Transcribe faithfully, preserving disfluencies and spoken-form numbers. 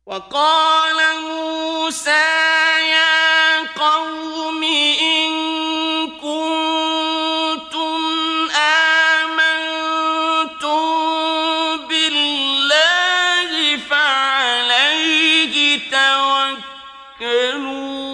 وقال موسى يا قوم إن كنتم آمنتم بالله فعليه توكلوا